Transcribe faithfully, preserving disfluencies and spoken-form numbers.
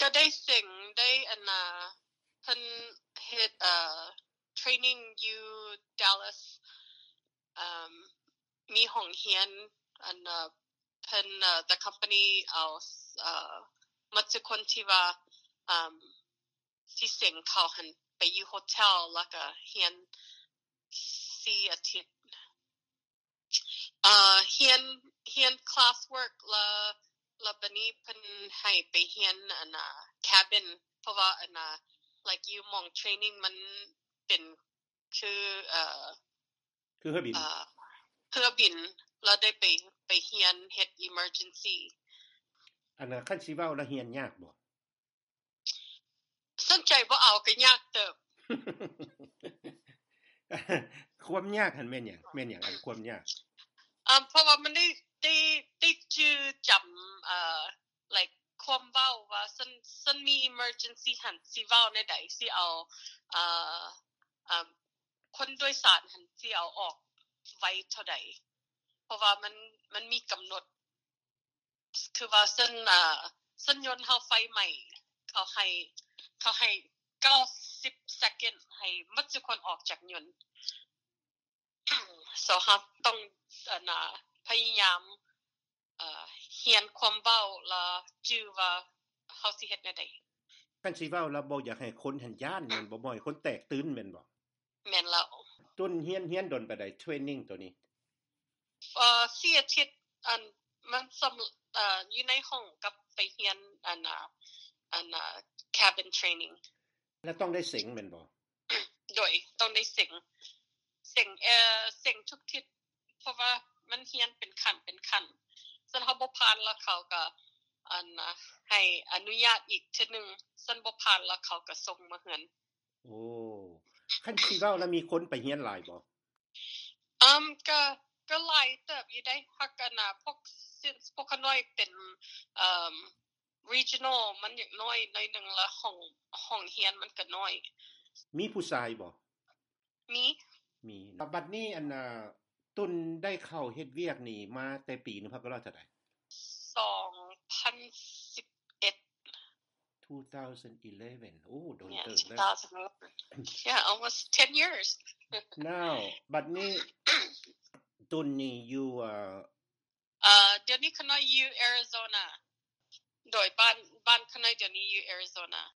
ก็ได้สิ่งได้อันน่ะเพิ่นเฮ็ดเอ่อ training you Dallas อืมมีห้องเรียนอันน่ะเพิ่น the company เอาเอ่อมัดคนที่ว่าอืมสิเซ็งเขาหันไปอยู่โฮเทลแล้วก็เรียนสี่อาทิตย์เอ่อเรียนเรียน class work แล้วแล้วบัดนี้เพิ่นให้ไปเรียนอันน่ะ cabin เพราะว่าอันน่ะ like you มอง training มันเป็นคือเอ่อคือเรือบินเอ่อเรือบินแล้วได้ไปไปเรียนเฮ็ด emergency อันน่ะคันสิเว้าแล้วเรียนยากบ่สนใจบ่เอาก็ยากเติบความยากหั่นแม่นหยังแม่นหยังอันความยากอ่าเพราะว่ามันได้ได้ได้จื้อจำเอ่อ like ความเว้าว่าซันซันมี emergency หันสิเว้าในใดสิเอาเอ่ออ่าคนโดยสารหันสิเอาออกไว้เท่าใดเพราะว่ามันมันมีกำหนดคือว่าซันอ่าซันยนต์เฮาไฟใหม่เขาให้เขาให้เก้าสิบ second ให้หมดทุกคนออกจากยนต์ so เฮาต้องอันน่ะพยายามเอ่อเรียนความเว้าแล้วจื้อว่าเฮาสิเฮ็ดแนวใดคันสิเว้าแล้วบ่อยากให้คนหันย้านแม่นบ่บ่ให้คนแตกตื่นแม่นบ่แม่นแล้วต้นเรียนเรียนดนไปได้ training ตัวนี้เอ่อสี่อาทิตย์อันมันสำเอ่ออยู่ในห้องกับไปเรียนอันน่ะอันน่ะ cabin training แล้วต้องได้เส็งแม่นบ่โดยต้องได้เส็งเส็งเอ่อเส็งทุกทิศเพราะว่ามันเรียนเป็นขั้นเป็นขั้นซั่นเฮาบ่ผ่านแล้วเขาก็อันน่ะให้อนุญาตอีกเทื่อนึงซั่นบ่ผ่านแล้วเขาก็ส่งมาเฮือนโอ้คันสิเว้าแล้วมีคนไปเรียนหลายบ่อืมก็ก็หลายเติบอยู่ได้ฮักกันน่ะพวกพวกน้อยเป็นเอ่อ regional มันอย่างน้อยหน่อยนึงละห้องห้องเรียนมันก็น้อยมีผู้ชายบ่มีมีบัดนี้อันน่ะตุนได้เข้าเฮ็ดเวียกนี่มาแต่ปีหนึ่งพันเก้าร้อยเท่าใดสองพันสิบเอ็ด twenty eleven โอ้โดนเติบแล้ว yeah almost ten years now บัดนี้ตุนนี่อยู่เอ่อเอ่อเดี๋ยวนี้คณะอยู่ Arizona โดยบ้านบ้านคณะเดี๋ยวนี้อยู่ Arizona